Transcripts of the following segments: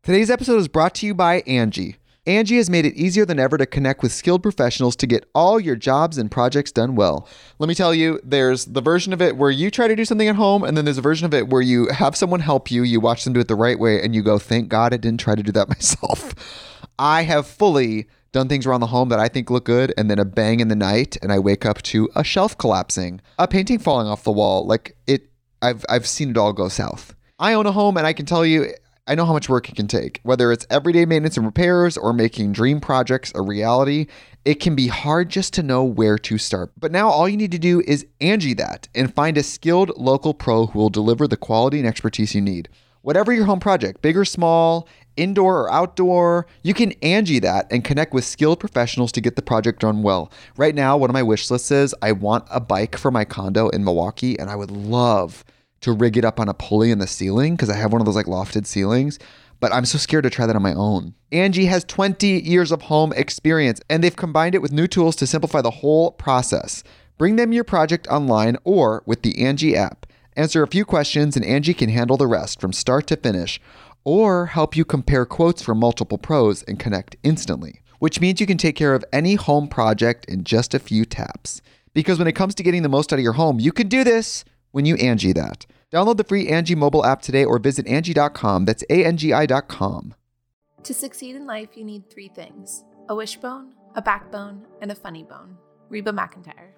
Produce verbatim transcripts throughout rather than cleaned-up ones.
Today's episode is brought to you by Angie. Angie has made it easier than ever to connect with skilled professionals to get all your jobs and projects done well. Let me tell you, there's the version of it where you try to do something at home, and then there's a version of it where you have someone help you, you watch them do it the right way, and you go, thank God I didn't try to do that myself. I have fully done things around the home that I think look good, and then a bang in the night, and I wake up to a shelf collapsing, a painting falling off the wall. Like it, I've I've seen it all go south. I own a home, and I can tell you, I know how much work it can take. Whether it's everyday maintenance and repairs or making dream projects a reality, it can be hard just to know where to start. But now all you need to do is Angie that and find a skilled local pro who will deliver the quality and expertise you need. Whatever your home project, big or small, indoor or outdoor, you can Angie that and connect with skilled professionals to get the project done well. Right now, one of my wish lists is I want a bike for my condo in Milwaukee, and I would love to rig it up on a pulley in the ceiling because I have one of those like lofted ceilings, but I'm so scared to try that on my own. Angie has twenty years of home experience, and they've combined it with new tools to simplify the whole process. Bring them your project online or with the Angie app. Answer a few questions and Angie can handle the rest from start to finish, or help you compare quotes from multiple pros and connect instantly, which means you can take care of any home project in just a few taps. Because when it comes to getting the most out of your home, you can do this when you Angie that. Download the free Angie mobile app today or visit Angie dot com. That's A N G I dot com. To succeed in life, you need three things: a wishbone, a backbone, and a funny bone. Reba McEntire.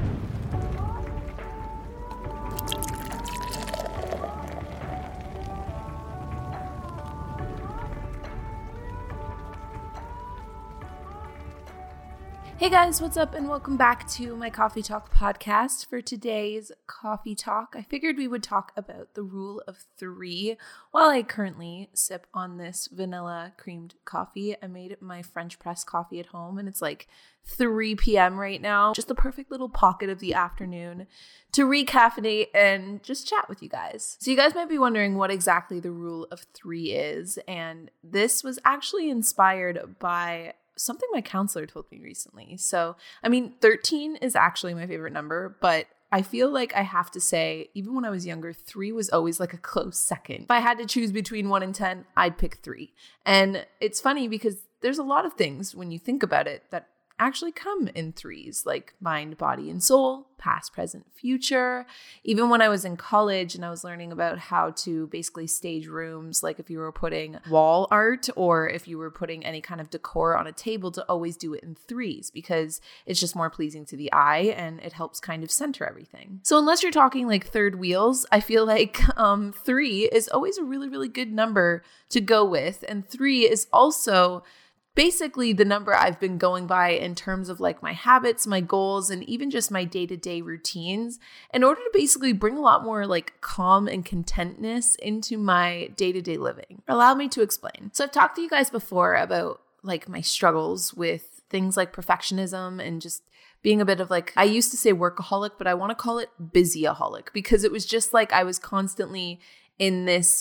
Hey guys, what's up, and welcome back to my Coffee Talk podcast. For today's Coffee Talk, I figured we would talk about the rule of three. While I currently sip on this vanilla creamed coffee, I made my French press coffee at home, and it's like three p.m. right now. Just the perfect little pocket of the afternoon to recaffeinate and just chat with you guys. So you guys might be wondering what exactly the rule of three is, and this was actually inspired by something my counselor told me recently. So, I mean, thirteen is actually my favorite number, but I feel like I have to say, even when I was younger, three was always like a close second. If I had to choose between one and ten, I'd pick three. And it's funny because there's a lot of things when you think about it that actually come in threes, like mind, body, and soul, past, present, future. Even when I was in college and I was learning about how to basically stage rooms, like if you were putting wall art or if you were putting any kind of decor on a table, to always do it in threes because it's just more pleasing to the eye and it helps kind of center everything. So unless you're talking like third wheels, I feel like um, three is always a really, really good number to go with. And three is also basically the number I've been going by in terms of like my habits, my goals, and even just my day-to-day routines in order to basically bring a lot more like calm and contentness into my day-to-day living. Allow me to explain. So I've talked to you guys before about like my struggles with things like perfectionism and just being a bit of like, I used to say workaholic, but I want to call it busyaholic because it was just like I was constantly in this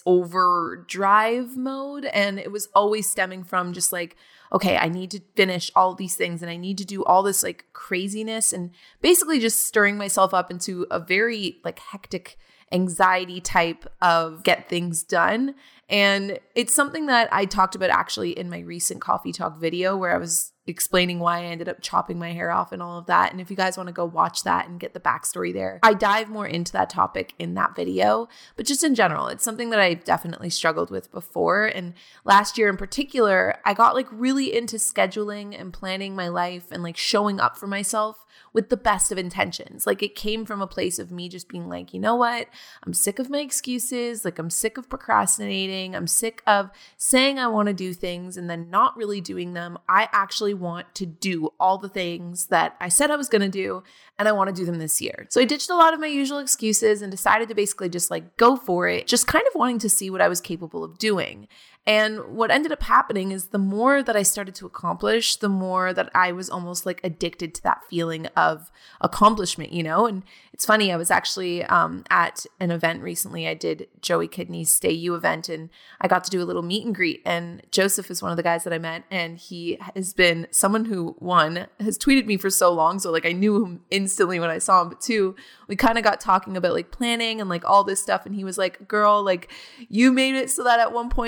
overdrive mode, and it was always stemming from just like, okay, I need to finish all these things and I need to do all this like craziness and basically just stirring myself up into a very like hectic anxiety type of get things done. And it's something that I talked about actually in my recent Coffee Talk video where I was explaining why I ended up chopping my hair off and all of that. And if you guys want to go watch that and get the backstory there, I dive more into that topic in that video. But just in general, it's something that I definitely struggled with before. And last year in particular, I got like really into scheduling and planning my life and like showing up for myself with the best of intentions. Like it came from a place of me just being like, you know what? I'm sick of my excuses. Like I'm sick of procrastinating. I'm sick of saying I want to do things and then not really doing them. I actually want to do all the things that I said I was going to do, and I want to do them this year. So I ditched a lot of my usual excuses and decided to basically just like go for it, just kind of wanting to see what I was capable of doing. And what ended up happening is the more that I started to accomplish, the more that I was almost like addicted to that feeling of accomplishment, you know? And it's funny, I was actually um, at an event recently. I did Joey Kidney's Stay You event, and I got to do a little meet and greet. And Joseph is one of the guys that I met, and he has been someone who, one, has tweeted me for so long. So like I knew him instantly when I saw him, but two, we kind of got talking about like planning and like all this stuff. And he was like, girl, like you made it so that at one point I was ready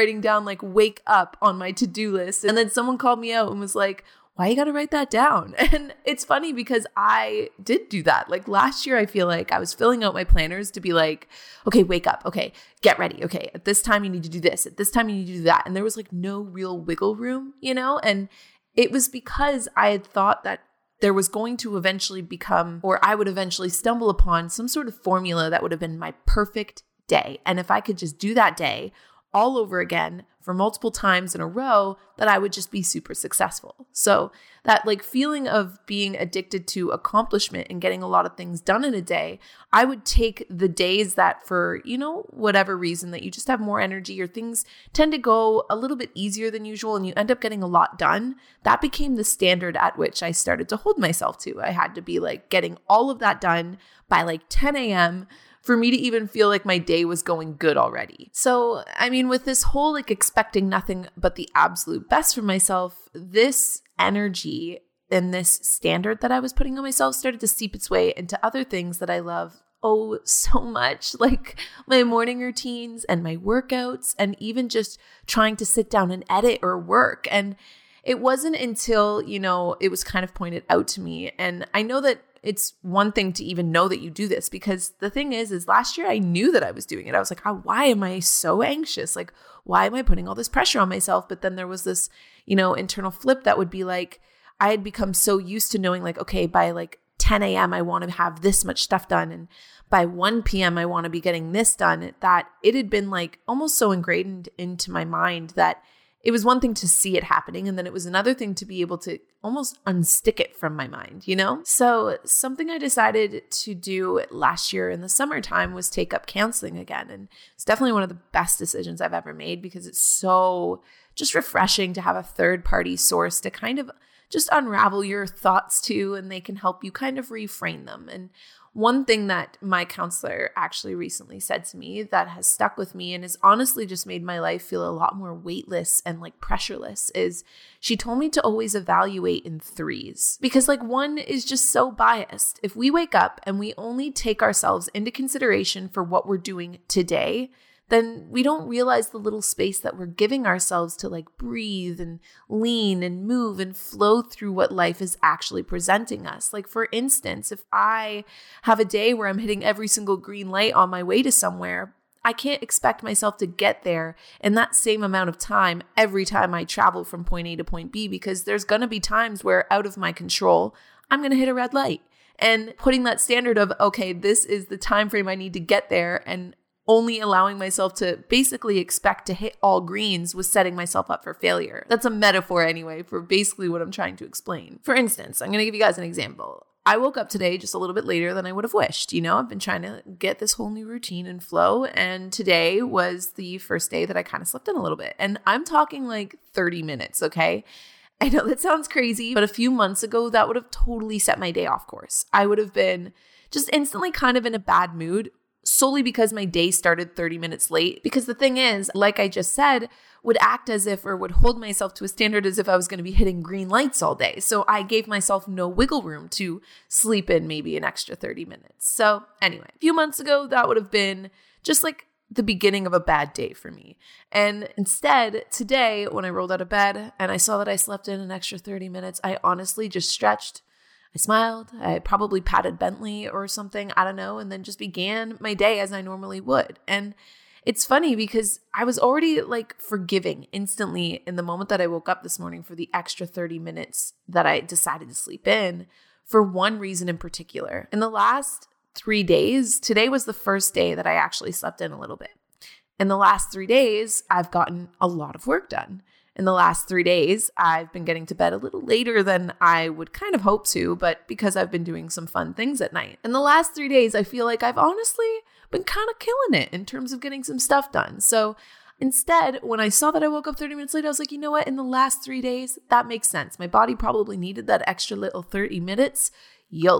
writing down like wake up on my to-do list. And then someone called me out and was like, why you got to write that down? And it's funny because I did do that. Like last year, I feel like I was filling out my planners to be like, okay, wake up. Okay, get ready. Okay, at this time you need to do this. At this time you need to do that. And there was like no real wiggle room, you know? And it was because I had thought that there was going to eventually become, or I would eventually stumble upon some sort of formula that would have been my perfect day. And if I could just do that day all over again for multiple times in a row, that I would just be super successful. So that like feeling of being addicted to accomplishment and getting a lot of things done in a day, I would take the days that for, you know, whatever reason that you just have more energy or things tend to go a little bit easier than usual and you end up getting a lot done. That became the standard at which I started to hold myself to. I had to be like getting all of that done by like ten a.m. for me to even feel like my day was going good already. So, I mean, with this whole like expecting nothing but the absolute best for myself, this energy and this standard that I was putting on myself started to seep its way into other things that I love oh so much, like my morning routines and my workouts, and even just trying to sit down and edit or work. And it wasn't until, you know, it was kind of pointed out to me. And I know that it's one thing to even know that you do this, because the thing is, is last year I knew that I was doing it. I was like, oh, why am I so anxious? Like, why am I putting all this pressure on myself? But then there was this, you know, internal flip that would be like, I had become so used to knowing like, okay, by like ten a.m. I want to have this much stuff done. And by one p.m. I want to be getting this done, that it had been like almost so ingrained into my mind that it was one thing to see it happening, and then it was another thing to be able to almost unstick it from my mind, you know? So something I decided to do last year in the summertime was take up counseling again. And it's definitely one of the best decisions I've ever made, because it's so just refreshing to have a third party source to kind of just unravel your thoughts to, and they can help you kind of reframe them. And one thing that my counselor actually recently said to me that has stuck with me and has honestly just made my life feel a lot more weightless and like pressureless is she told me to always evaluate in threes, because like one is just so biased. If we wake up and we only take ourselves into consideration for what we're doing today, then we don't realize the little space that we're giving ourselves to like breathe and lean and move and flow through what life is actually presenting us. Like for instance, if I have a day where I'm hitting every single green light on my way to somewhere, I can't expect myself to get there in that same amount of time every time I travel from point A to point B, because there's going to be times where out of my control, I'm going to hit a red light. And putting that standard of, okay, this is the time frame I need to get there, and only allowing myself to basically expect to hit all greens was setting myself up for failure. That's a metaphor anyway for basically what I'm trying to explain. For instance, I'm going to give you guys an example. I woke up today just a little bit later than I would have wished. You know, I've been trying to get this whole new routine and flow, and today was the first day that I kind of slept in a little bit. And I'm talking like thirty minutes, okay? I know that sounds crazy, but a few months ago, that would have totally set my day off course. I would have been just instantly kind of in a bad mood, solely because my day started thirty minutes late. Because the thing is, like I just said, would act as if, or would hold myself to a standard as if I was going to be hitting green lights all day. So I gave myself no wiggle room to sleep in maybe an extra thirty minutes. So anyway, a few months ago, that would have been just like the beginning of a bad day for me. And instead, today, when I rolled out of bed and I saw that I slept in an extra thirty minutes, I honestly just stretched, I smiled, I probably patted Bentley or something, I don't know, and then just began my day as I normally would. And it's funny because I was already like forgiving instantly in the moment that I woke up this morning for the extra thirty minutes that I decided to sleep in, for one reason in particular. In the last three days, today was the first day that I actually slept in a little bit. In the last three days, I've gotten a lot of work done. In the last three days, I've been getting to bed a little later than I would kind of hope to, but because I've been doing some fun things at night. In the last three days, I feel like I've honestly been kind of killing it in terms of getting some stuff done. So instead, when I saw that I woke up thirty minutes late, I was like, you know what? In the last three days, that makes sense. My body probably needed that extra little thirty minutes. YOLO.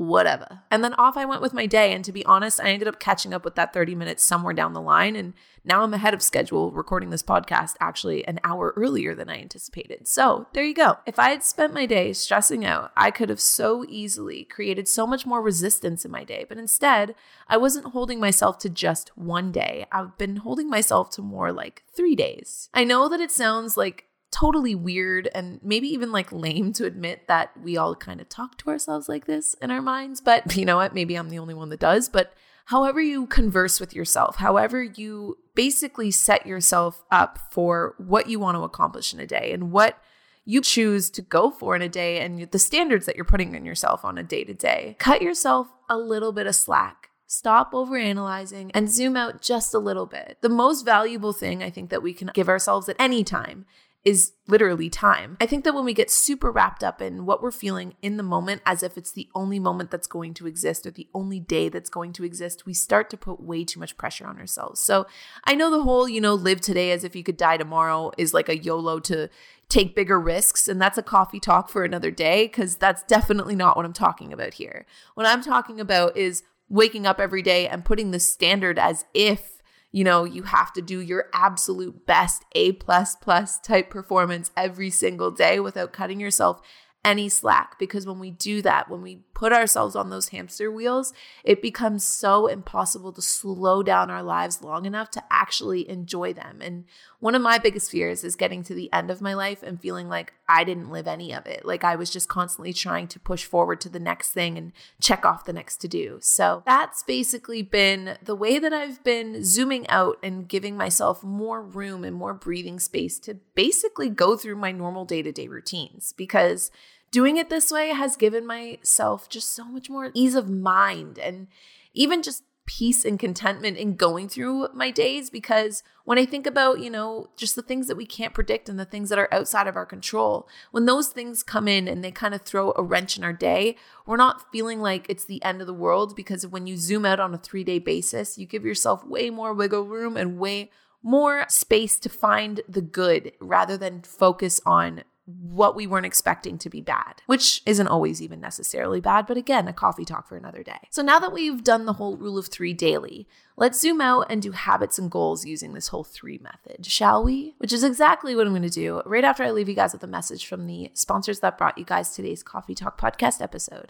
whatever. And then off I went with my day. And to be honest, I ended up catching up with that thirty minutes somewhere down the line. And now I'm ahead of schedule recording this podcast actually an hour earlier than I anticipated. So there you go. If I had spent my day stressing out, I could have so easily created so much more resistance in my day. But instead, I wasn't holding myself to just one day. I've been holding myself to more like three days. I know that it sounds like totally weird and maybe even like lame to admit that we all kind of talk to ourselves like this in our minds, but you know what? Maybe I'm the only one that does. But however you converse with yourself, however you basically set yourself up for what you want to accomplish in a day and what you choose to go for in a day and the standards that you're putting on yourself on a day to day, cut yourself a little bit of slack. Stop overanalyzing and zoom out just a little bit. The most valuable thing I think that we can give ourselves at any time is literally time. I think that when we get super wrapped up in what we're feeling in the moment as if it's the only moment that's going to exist or the only day that's going to exist, we start to put way too much pressure on ourselves. So I know the whole, you know, live today as if you could die tomorrow is like a YOLO to take bigger risks. And that's a coffee talk for another day, because that's definitely not what I'm talking about here. What I'm talking about is waking up every day and putting the standard as if you know, you have to do your absolute best A plus plus type performance every single day without cutting yourself any slack. Because when we do that, when we put ourselves on those hamster wheels, it becomes so impossible to slow down our lives long enough to actually enjoy them. And one of my biggest fears is getting to the end of my life and feeling like I didn't live any of it. Like I was just constantly trying to push forward to the next thing and check off the next to do. So that's basically been the way that I've been zooming out and giving myself more room and more breathing space to basically go through my normal day-to-day routines, because doing it this way has given myself just so much more ease of mind and even just peace and contentment in going through my days. Because when I think about, you know, just the things that we can't predict and the things that are outside of our control, when those things come in and they kind of throw a wrench in our day, we're not feeling like it's the end of the world, because when you zoom out on a three-day basis, you give yourself way more wiggle room and way more space to find the good rather than focus on what we weren't expecting to be bad, which isn't always even necessarily bad, but again, a coffee talk for another day. So now that we've done the whole rule of three daily, let's zoom out and do habits and goals using this whole three method, shall we? Which is exactly what I'm going to do right after I leave you guys with a message from the sponsors that brought you guys today's Coffee Talk podcast episode.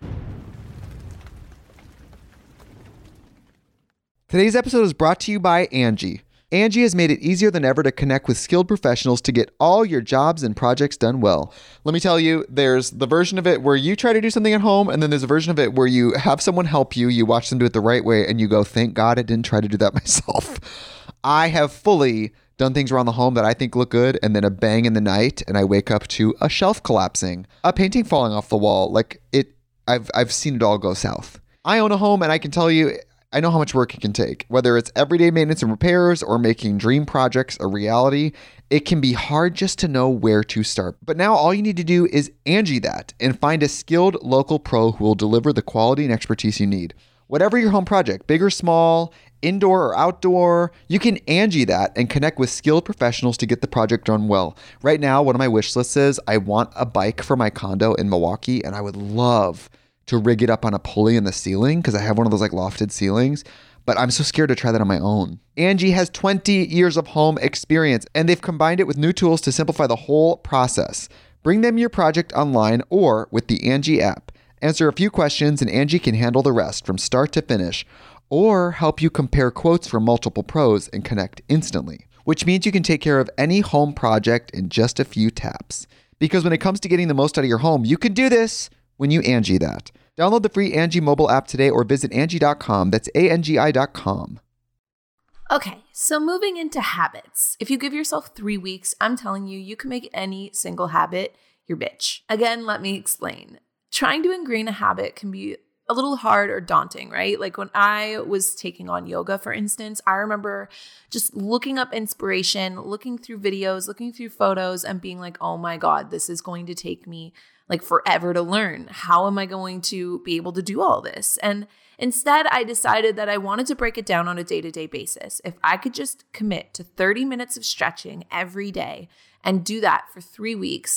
Today's episode is brought to you by Angie. Angie has made it easier than ever to connect with skilled professionals to get all your jobs and projects done well. Let me tell you, there's the version of it where you try to do something at home, and then there's a version of it where you have someone help you, you watch them do it the right way, and you go, thank God I didn't try to do that myself. I have fully done things around the home that I think look good, and then a bang in the night, and I wake up to a shelf collapsing, a painting falling off the wall. Like it, I've I've seen it all go south. I own a home, and I can tell you, I know how much work it can take. Whether it's everyday maintenance and repairs or making dream projects a reality, it can be hard just to know where to start. But now all you need to do is Angie that and find a skilled local pro who will deliver the quality and expertise you need. Whatever your home project, big or small, indoor or outdoor, you can Angie that and connect with skilled professionals to get the project done well. Right now, one of my wish lists is I want a bike for my condo in Milwaukee, and I would love to rig it up on a pulley in the ceiling because I have one of those like lofted ceilings, but I'm so scared to try that on my own. Angie has twenty years of home experience, and they've combined it with new tools to simplify the whole process. Bring them your project online or with the Angie app. Answer a few questions and Angie can handle the rest from start to finish, or help you compare quotes from multiple pros and connect instantly, which means you can take care of any home project in just a few taps. Because when it comes to getting the most out of your home, you can do this when you Angie that. Download the free Angie mobile app today or visit Angie dot com. That's A N G I dot com. Okay, so moving into habits. If you give yourself three weeks, I'm telling you, you can make any single habit your bitch. Again, let me explain. Trying to ingrain a habit can be a little hard or daunting, right? Like when I was taking on yoga, for instance, I remember just looking up inspiration, looking through videos, looking through photos, and being like, oh my God, this is going to take me like forever to learn. How am I going to be able to do all this? And instead, I decided that I wanted to break it down on a day-to-day basis. If I could just commit to thirty minutes of stretching every day and do that for three weeks,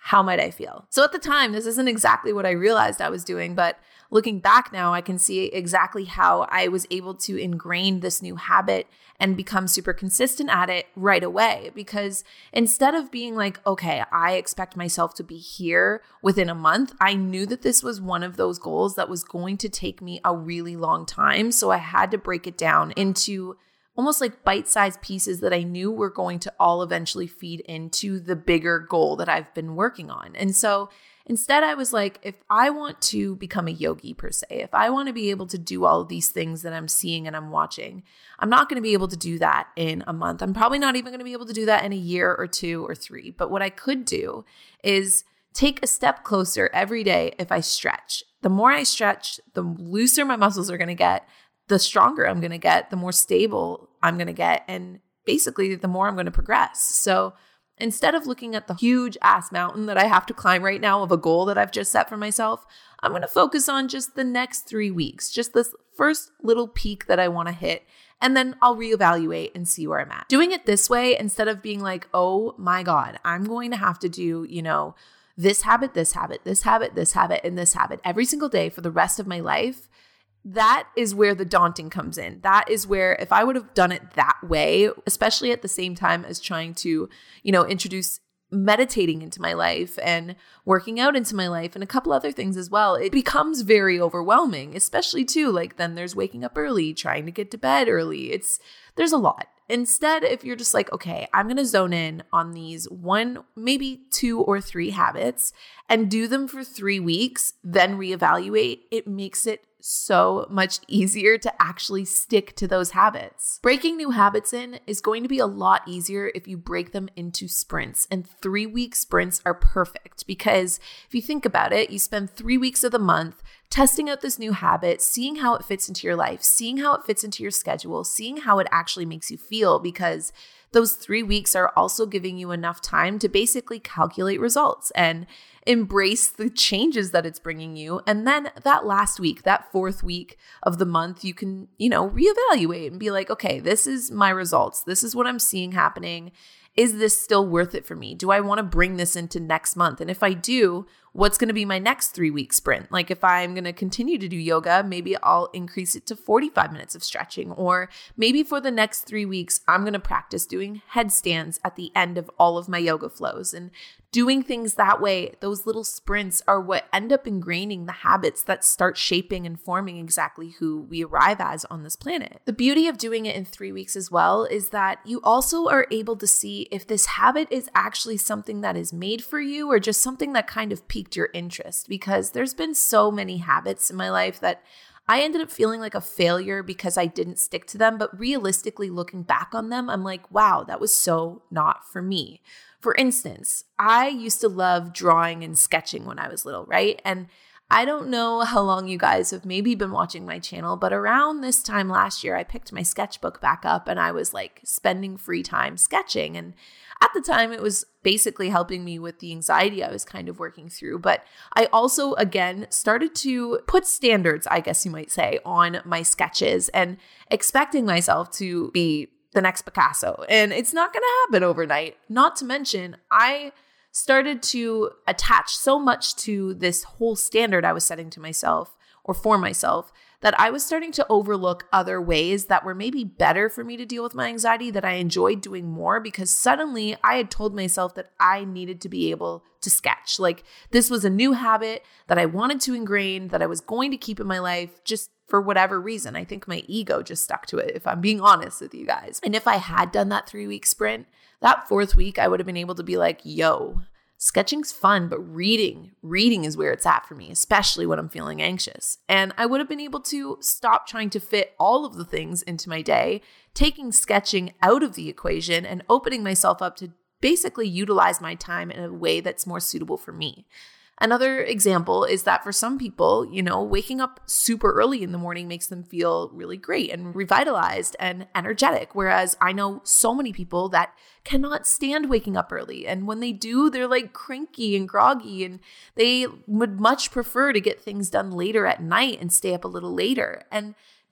how might I feel? So at the time, this isn't exactly what I realized I was doing, but looking back now, I can see exactly how I was able to ingrain this new habit and become super consistent at it right away. Because instead of being like, okay, I expect myself to be here within a month, I knew that this was one of those goals that was going to take me a really long time. So I had to break it down into almost like bite-sized pieces that I knew were going to all eventually feed into the bigger goal that I've been working on. And so instead, I was like, if I want to become a yogi per se, if I want to be able to do all of these things that I'm seeing and I'm watching, I'm not going to be able to do that in a month. I'm probably not even going to be able to do that in a year or two or three. But what I could do is take a step closer every day if I stretch. The more I stretch, the looser my muscles are going to get, the stronger I'm going to get, the more stable I'm going to get, and basically the more I'm going to progress. So instead of looking at the huge ass mountain that I have to climb right now of a goal that I've just set for myself, I'm going to focus on just the next three weeks, just this first little peak that I want to hit. And then I'll reevaluate and see where I'm at. Doing it this way, instead of being like, oh my God, I'm going to have to do, you know, this habit, this habit, this habit, this habit, and this habit every single day for the rest of my life, that is where the daunting comes in. That is where if I would have done it that way, especially at the same time as trying to, you know, introduce meditating into my life and working out into my life and a couple other things as well, it becomes very overwhelming, especially too, like then there's waking up early, trying to get to bed early. It's, there's a lot. Instead, if you're just like, okay, I'm going to zone in on these one, maybe two or three habits and do them for three weeks, then reevaluate, it makes it so much easier to actually stick to those habits. Breaking new habits in is going to be a lot easier if you break them into sprints, and three week sprints are perfect because if you think about it, you spend three weeks of the month testing out this new habit, seeing how it fits into your life, seeing how it fits into your schedule, seeing how it actually makes you feel, because those three weeks are also giving you enough time to basically calculate results and embrace the changes that it's bringing you. And then that last week, that fourth week of the month, you can, you know, reevaluate and be like, okay, this is my results. This is what I'm seeing happening. Is this still worth it for me? Do I want to bring this into next month? And if I do, what's going to be my next three week sprint? Like if I'm going to continue to do yoga, maybe I'll increase it to forty-five minutes of stretching. Or maybe for the next three weeks, I'm going to practice doing headstands at the end of all of my yoga flows. And doing things that way, those little sprints are what end up ingraining the habits that start shaping and forming exactly who we arrive as on this planet. The beauty of doing it in three weeks as well is that you also are able to see if this habit is actually something that is made for you or just something that kind of piqued your interest. Because there's been so many habits in my life that I ended up feeling like a failure because I didn't stick to them. But realistically, looking back on them, I'm like, wow, that was so not for me. For instance, I used to love drawing and sketching when I was little, right? And I don't know how long you guys have maybe been watching my channel, but around this time last year, I picked my sketchbook back up and I was like spending free time sketching. And at the time, it was basically helping me with the anxiety I was kind of working through. But I also, again, started to put standards, I guess you might say, on my sketches and expecting myself to be the next Picasso. And it's not going to happen overnight. Not to mention, I started to attach so much to this whole standard I was setting to myself or for myself that I was starting to overlook other ways that were maybe better for me to deal with my anxiety, that I enjoyed doing more, because suddenly I had told myself that I needed to be able to sketch. Like this was a new habit that I wanted to ingrain, that I was going to keep in my life just for whatever reason. I think my ego just stuck to it, if I'm being honest with you guys. And if I had done that three week sprint, that fourth week, I would have been able to be like, yo, sketching's fun, but reading, reading is where it's at for me, especially when I'm feeling anxious. And I would have been able to stop trying to fit all of the things into my day, taking sketching out of the equation and opening myself up to basically utilize my time in a way that's more suitable for me. Another example is that for some people, you know, waking up super early in the morning makes them feel really great and revitalized and energetic. Whereas I know so many people that cannot stand waking up early. And when they do, they're like cranky and groggy, and they would much prefer to get things done later at night and stay up a little later. And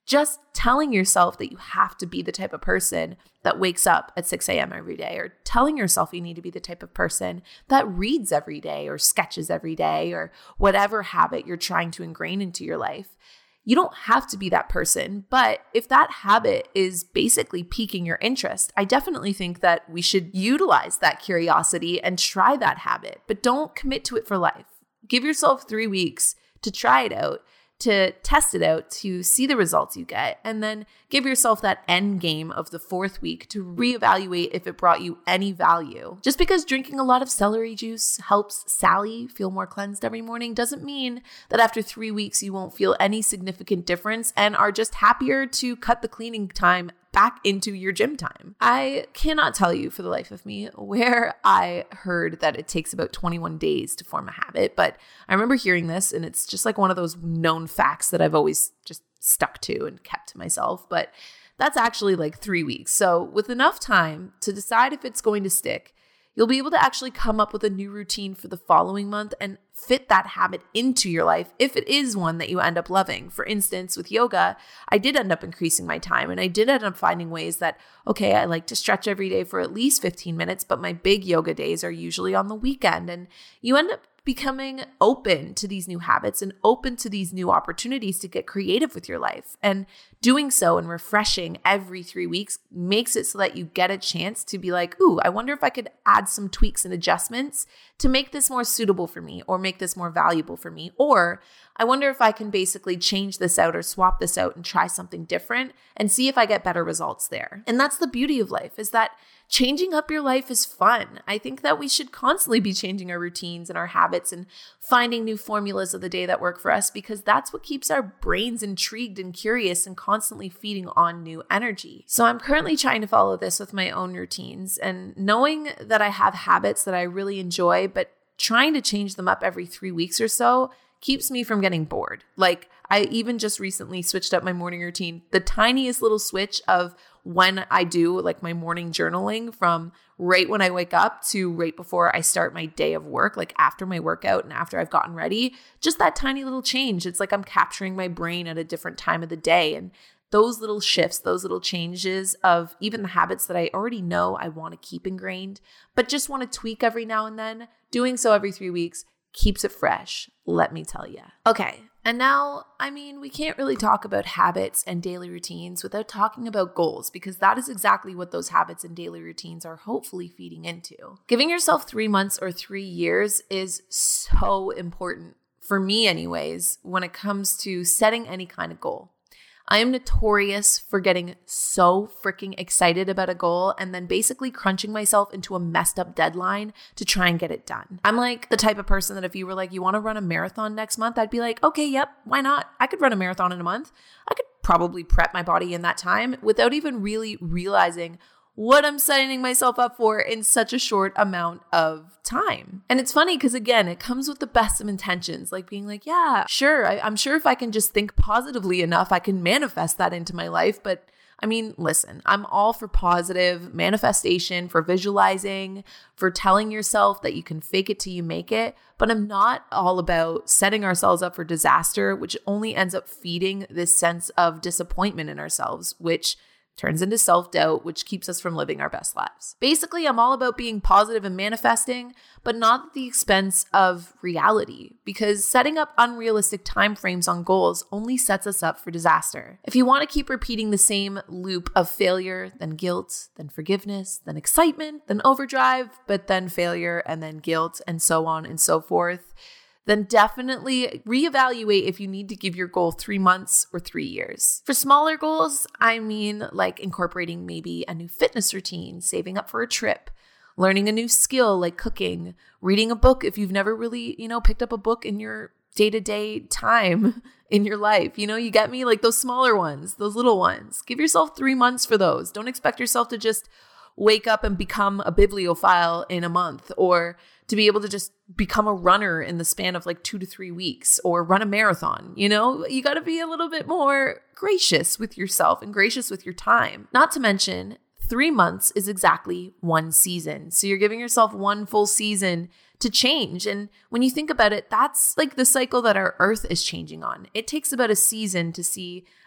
just telling yourself that you have to be the type of person that wakes up at six a.m. every day, or telling yourself you need to be the type of person that reads every day or sketches every day, or whatever habit you're trying to ingrain into your life. You don't have to be that person, but if that habit is basically piquing your interest, I definitely think that we should utilize that curiosity and try that habit, but don't commit to it for life. Give yourself three weeks to try it out, to test it out, to see the results you get, and then give yourself that end game of the fourth week to reevaluate if it brought you any value. Just because drinking a lot of celery juice helps Sally feel more cleansed every morning doesn't mean that after three weeks you won't feel any significant difference and are just happier to cut the cleaning time back into your gym time. I cannot tell you for the life of me where I heard that it takes about twenty-one days to form a habit, but I remember hearing this and it's just like one of those known facts that I've always just stuck to and kept to myself, but that's actually like three weeks. So with enough time to decide if it's going to stick, you'll be able to actually come up with a new routine for the following month and fit that habit into your life if it is one that you end up loving. For instance, with yoga, I did end up increasing my time and I did end up finding ways that, okay, I like to stretch every day for at least fifteen minutes, but my big yoga days are usually on the weekend. And you end up becoming open to these new habits and open to these new opportunities to get creative with your life. And doing so and refreshing every three weeks makes it so that you get a chance to be like, ooh, I wonder if I could add some tweaks and adjustments to make this more suitable for me or make this more valuable for me. Or I wonder if I can basically change this out or swap this out and try something different and see if I get better results there. And that's the beauty of life, is that changing up your life is fun. I think that we should constantly be changing our routines and our habits and finding new formulas of the day that work for us, because that's what keeps our brains intrigued and curious and constantly feeding on new energy. So I'm currently trying to follow this with my own routines, and knowing that I have habits that I really enjoy, but trying to change them up every three weeks or so keeps me from getting bored. Like, I even just recently switched up my morning routine. The tiniest little switch of when I do like my morning journaling from right when I wake up to right before I start my day of work, like after my workout and after I've gotten ready, just that tiny little change. It's like I'm capturing my brain at a different time of the day. And those little shifts, those little changes of even the habits that I already know I want to keep ingrained, but just want to tweak every now and then, doing so every three weeks keeps it fresh, let me tell you. Okay. And now, I mean, we can't really talk about habits and daily routines without talking about goals, because that is exactly what those habits and daily routines are hopefully feeding into. Giving yourself three months or three years is so important, for me anyways, when it comes to setting any kind of goal. I am notorious for getting so freaking excited about a goal and then basically crunching myself into a messed up deadline to try and get it done. I'm like the type of person that if you were like, you want to run a marathon next month? I'd be like, okay, yep, why not? I could run a marathon in a month. I could probably prep my body in that time without even really realizing what I'm signing myself up for in such a short amount of time. And it's funny because, again, it comes with the best of intentions, like being like, yeah, sure, I, I'm sure if I can just think positively enough, I can manifest that into my life. But I mean, listen, I'm all for positive manifestation, for visualizing, for telling yourself that you can fake it till you make it. But I'm not all about setting ourselves up for disaster, which only ends up feeding this sense of disappointment in ourselves, which turns into self-doubt, which keeps us from living our best lives. Basically, I'm all about being positive and manifesting, but not at the expense of reality, because setting up unrealistic timeframes on goals only sets us up for disaster. If you want to keep repeating the same loop of failure, then guilt, then forgiveness, then excitement, then overdrive, but then failure, and then guilt, and so on and so forth, then definitely reevaluate if you need to give your goal three months or three years. For smaller goals, I mean like incorporating maybe a new fitness routine, saving up for a trip, learning a new skill like cooking, reading a book if you've never really, you know, picked up a book in your day-to-day time in your life. You know, you get me? Like those smaller ones, those little ones. Give yourself three months for those. Don't expect yourself to just wake up and become a bibliophile in a month, or to be able to just become a runner in the span of like two to three weeks or run a marathon. You know, you got to be a little bit more gracious with yourself and gracious with your time. Not to mention, three months is exactly one season. So you're giving yourself one full season to change. And when you think about it, that's like the cycle that our earth is changing on. It takes about a season to see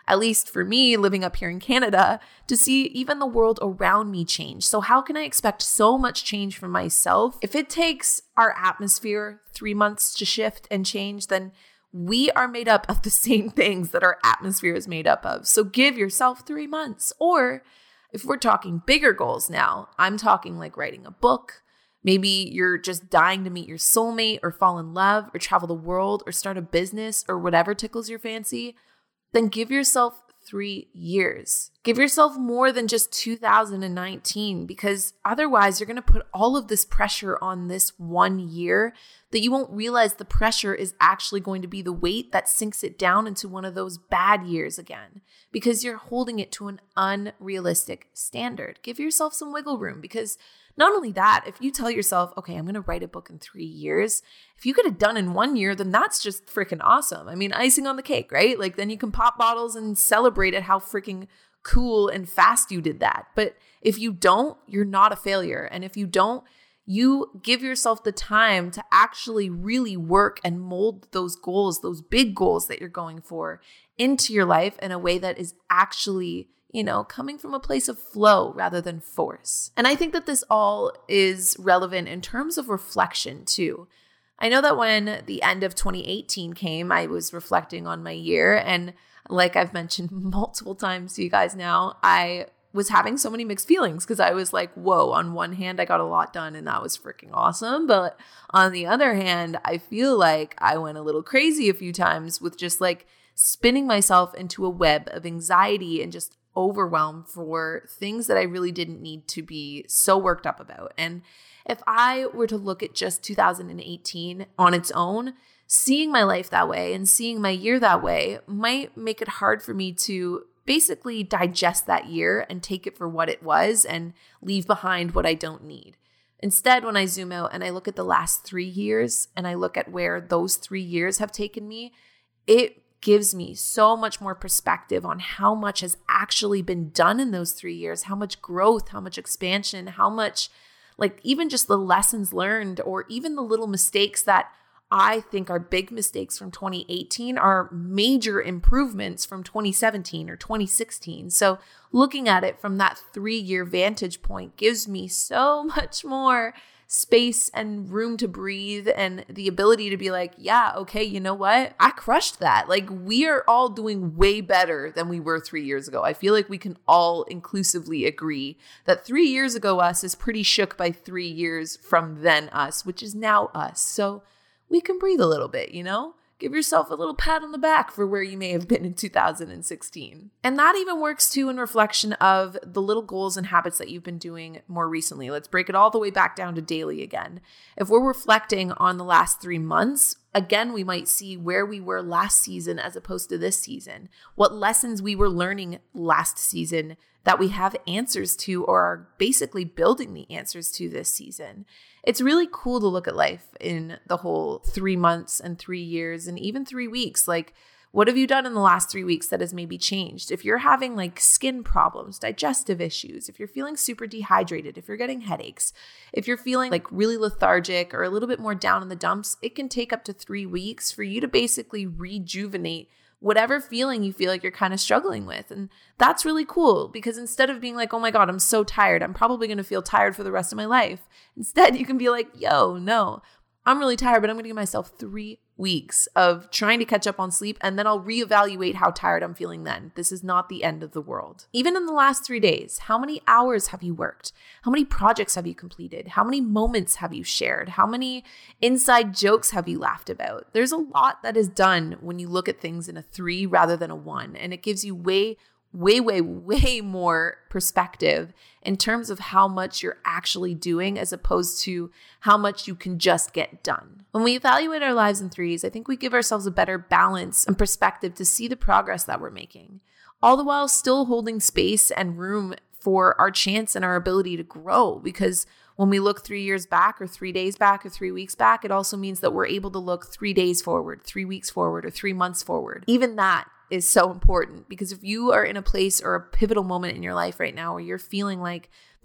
at least for me living up here in Canada, to see even the world around me change. So how can I expect so much change from myself? If it takes our atmosphere three months to shift and change, then we are made up of the same things that our atmosphere is made up of. So give yourself three months. Or if we're talking bigger goals now, I'm talking like writing a book. Maybe you're just dying to meet your soulmate or fall in love or travel the world or start a business or whatever tickles your fancy. Then give yourself three years. Give yourself more than just two thousand nineteen, because otherwise you're going to put all of this pressure on this one year that you won't realize the pressure is actually going to be the weight that sinks it down into one of those bad years again, because you're holding it to an unrealistic standard. Give yourself some wiggle room, because not only that, if you tell yourself, okay, I'm going to write a book in three years, if you get it done in one year, then that's just freaking awesome. I mean, icing on the cake, right? Like then you can pop bottles and celebrate at how freaking cool and fast you did that. But if you don't, you're not a failure. And if you don't, you give yourself the time to actually really work and mold those goals, those big goals that you're going for, into your life in a way that is actually, you know, coming from a place of flow rather than force. And I think that this all is relevant in terms of reflection too. I know that when the end of twenty eighteen came, I was reflecting on my year. And like I've mentioned multiple times to you guys now, I was having so many mixed feelings because I was like, whoa, on one hand, I got a lot done and that was freaking awesome. But on the other hand, I feel like I went a little crazy a few times with just like spinning myself into a web of anxiety and just overwhelm for things that I really didn't need to be so worked up about. And if I were to look at just two thousand eighteen on its own, seeing my life that way and seeing my year that way might make it hard for me to basically digest that year and take it for what it was and leave behind what I don't need. Instead, when I zoom out and I look at the last three years and I look at where those three years have taken me, it gives me so much more perspective on how much has actually been done in those three years, how much growth, how much expansion, how much, like even just the lessons learned, or even the little mistakes that I think are big mistakes from twenty eighteen are major improvements from twenty seventeen or twenty sixteen. So looking at it from that three-year vantage point gives me so much more space and room to breathe and the ability to be like, yeah, okay, you know what? I crushed that. Like we are all doing way better than we were three years ago. I feel like we can all inclusively agree that three years ago us is pretty shook by three years from then us, which is now us. So we can breathe a little bit, you know? Give yourself a little pat on the back for where you may have been in two thousand sixteen. And that even works too in reflection of the little goals and habits that you've been doing more recently. Let's break it all the way back down to daily again. If we're reflecting on the last three months, again, we might see where we were last season as opposed to this season, what lessons we were learning last season that we have answers to or are basically building the answers to this season. It's really cool to look at life in the whole three months and three years and even three weeks. Like, what have you done in the last three weeks that has maybe changed? If you're having like skin problems, digestive issues, if you're feeling super dehydrated, if you're getting headaches, if you're feeling like really lethargic or a little bit more down in the dumps, it can take up to three weeks for you to basically rejuvenate whatever feeling you feel like you're kind of struggling with. And that's really cool because instead of being like, oh my God, I'm so tired, I'm probably going to feel tired for the rest of my life. Instead, you can be like, yo, no, I'm really tired, but I'm going to give myself three weeks of trying to catch up on sleep, and then I'll reevaluate how tired I'm feeling then. This is not the end of the world. Even in the last three days, how many hours have you worked? How many projects have you completed? How many moments have you shared? How many inside jokes have you laughed about? There's a lot that is done when you look at things in a three rather than a one, and it gives you way way, way, way more perspective in terms of how much you're actually doing as opposed to how much you can just get done. When we evaluate our lives in threes, I think we give ourselves a better balance and perspective to see the progress that we're making, all the while still holding space and room for our chance and our ability to grow. Because when we look three years back or three days back or three weeks back, it also means that we're able to look three days forward, three weeks forward, or three months forward. Even that is so important, because if you are in a place or a pivotal moment in your life right now where you're feeling like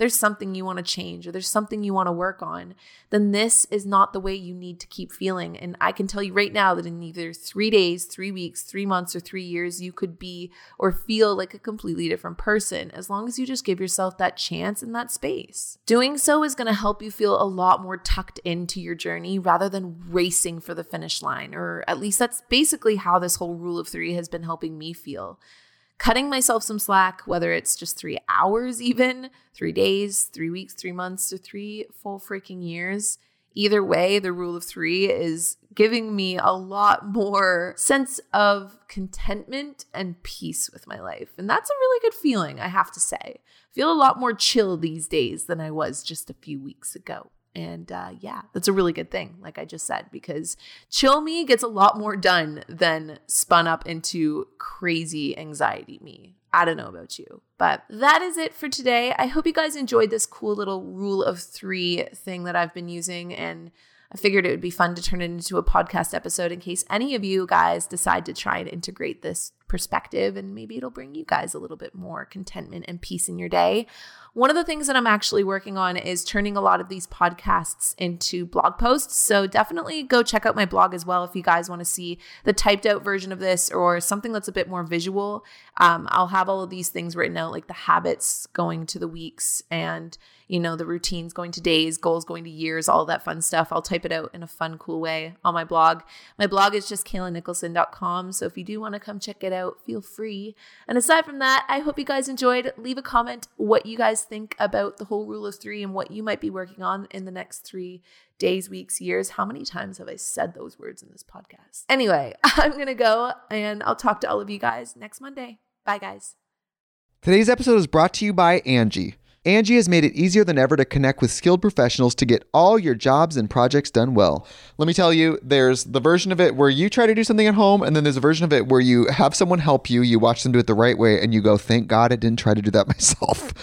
there's something you want to change or there's something you want to work on, then this is not the way you need to keep feeling. And I can tell you right now that in either three days, three weeks, three months, or three years, you could be or feel like a completely different person as long as you just give yourself that chance and that space. Doing so is going to help you feel a lot more tucked into your journey rather than racing for the finish line, or at least that's basically how this whole rule of three has been helping me feel. Cutting myself some slack, whether it's just three hours even, three days, three weeks, three months, or three full freaking years. Either way, the rule of three is giving me a lot more sense of contentment and peace with my life. And that's a really good feeling, I have to say. I feel a lot more chill these days than I was just a few weeks ago. And uh, yeah, that's a really good thing, like I just said, because chill me gets a lot more done than spun up into crazy anxiety me. I don't know about you, but that is it for today. I hope you guys enjoyed this cool little rule of three thing that I've been using, and I figured it would be fun to turn it into a podcast episode in case any of you guys decide to try and integrate this perspective, and maybe it'll bring you guys a little bit more contentment and peace in your day. One of the things that I'm actually working on is turning a lot of these podcasts into blog posts. So definitely go check out my blog as well if you guys want to see the typed out version of this or something that's a bit more visual. Um, I'll have all of these things written out, like the habits going to the weeks and, you know, the routines going to days, goals going to years, all that fun stuff. I'll type it out in a fun, cool way on my blog. My blog is just kayla nicholson dot com. So if you do want to come check it out, feel free. And aside from that, I hope you guys enjoyed. Leave a comment what you guys think about the whole rule of three and what you might be working on in the next three days, weeks, years. How many times have I said those words in this podcast? Anyway, I'm going to go and I'll talk to all of you guys next Monday. Bye, guys. Today's episode is brought to you by Angie. Angie has made it easier than ever to connect with skilled professionals to get all your jobs and projects done well. Let me tell you, there's the version of it where you try to do something at home, and then there's a version of it where you have someone help you, you watch them do it the right way, and you go, thank God I didn't try to do that myself.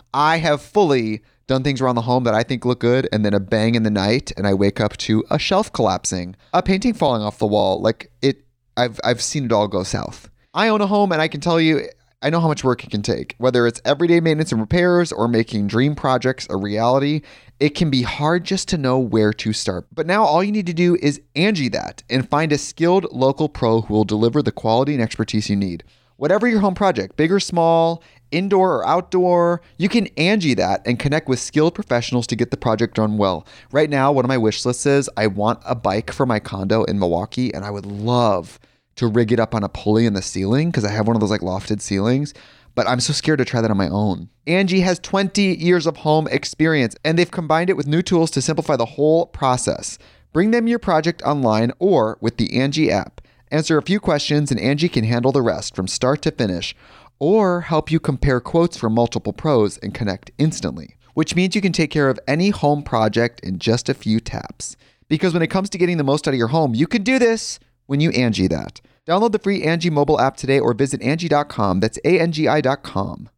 I have fully done things around the home that I think look good, and then a bang in the night, and I wake up to a shelf collapsing, a painting falling off the wall. Like it, I've I've seen it all go south. I own a home, and I can tell you, I know how much work it can take. Whether it's everyday maintenance and repairs or making dream projects a reality, it can be hard just to know where to start. But now all you need to do is Angie that and find a skilled local pro who will deliver the quality and expertise you need. Whatever your home project, big or small, indoor or outdoor, you can Angie that and connect with skilled professionals to get the project done well. Right now, one of my wish lists is I want a bike for my condo in Milwaukee, and I would love to rig it up on a pulley in the ceiling because I have one of those like lofted ceilings, but I'm so scared to try that on my own. Angie has twenty years of home experience, and they've combined it with new tools to simplify the whole process. Bring them your project online or with the Angie app. Answer a few questions and Angie can handle the rest from start to finish, or help you compare quotes from multiple pros and connect instantly, which means you can take care of any home project in just a few taps. Because when it comes to getting the most out of your home, you can do this when you Angie that. Download the free Angie mobile app today or visit Angie dot com. That's A N G I dot com.